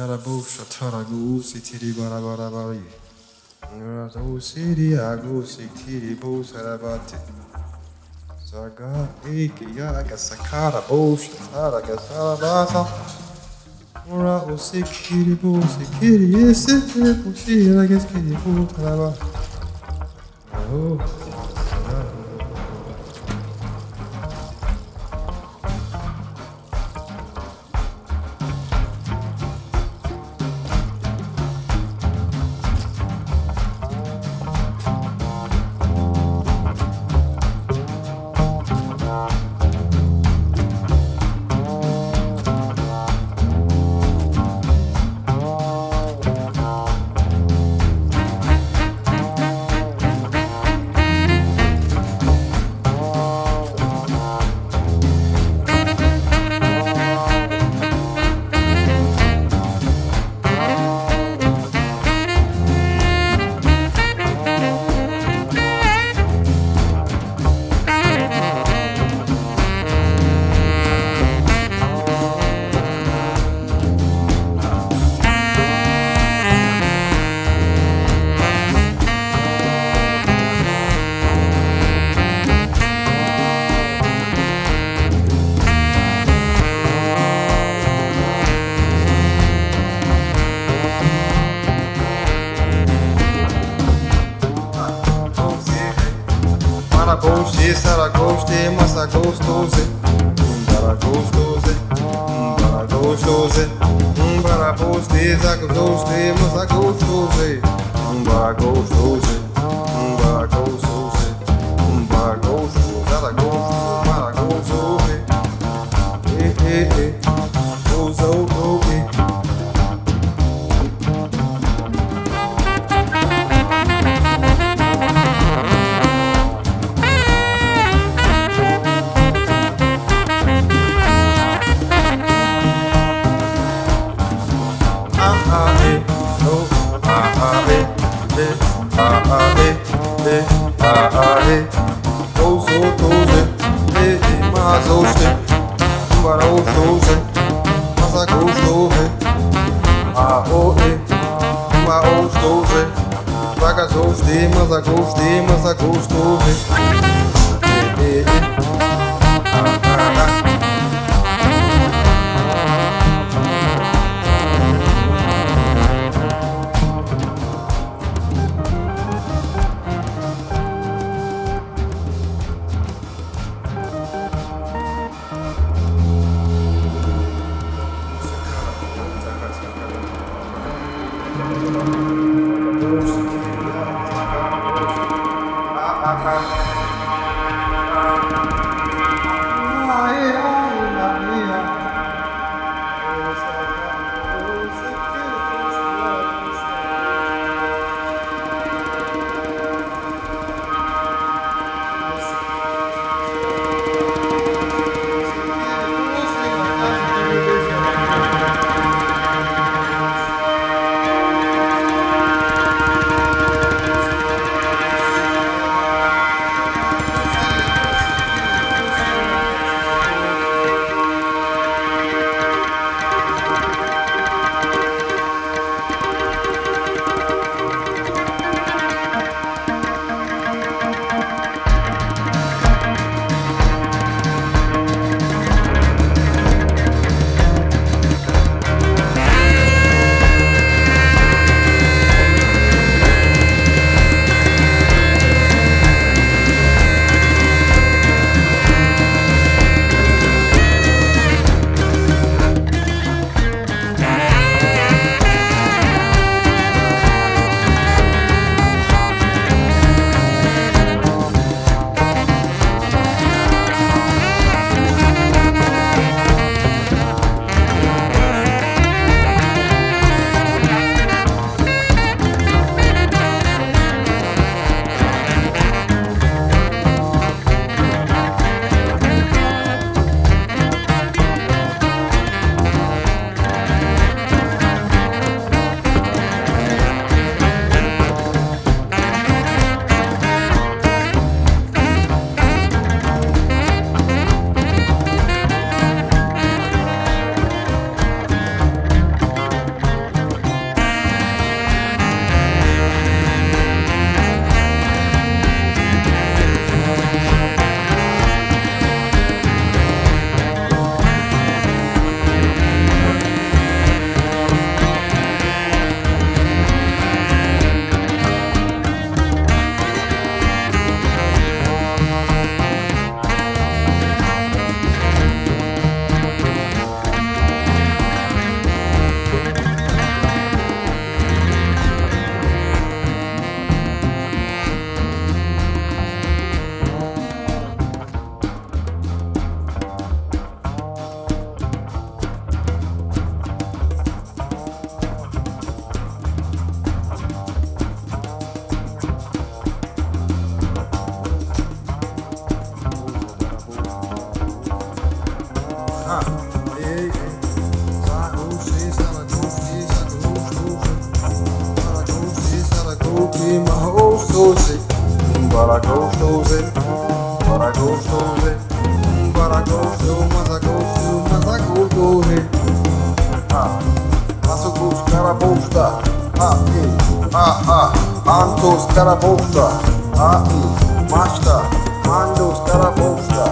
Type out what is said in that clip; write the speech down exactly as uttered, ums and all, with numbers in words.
Sharabusha Taragusi Tiri Barabarabari. Rato City Agusi Tiri Busarabati. Saga Eki Yaga Sakara Busha Taraga Sarabasa. Mura Osikiri Busikiri, yes, it's a Bushi, I guess Kiri Butaraba. Oh, Maragosti, Saragosti, Massagostosi, Baragostosi, Baragostosi, Baragosti, Zagostosi, Massagostosi, Baragostosi, Baragostosi, Baragostosi, Zaragosto, Maragostosi, eh, eh, eh, oh, so, oh, eh. Mas a gostei, mas a gostou, Ah, gostosinho, mas gostosinho. Bora gostosinho, bora gostosinho. Bora gostoso, mas a gostoso, mas a gostosinho. Ah, mas o gosto cara bosta. Ah, e, ah, ah, Antos cara bosta. Ah, e, Masta, Mandos cara bosta.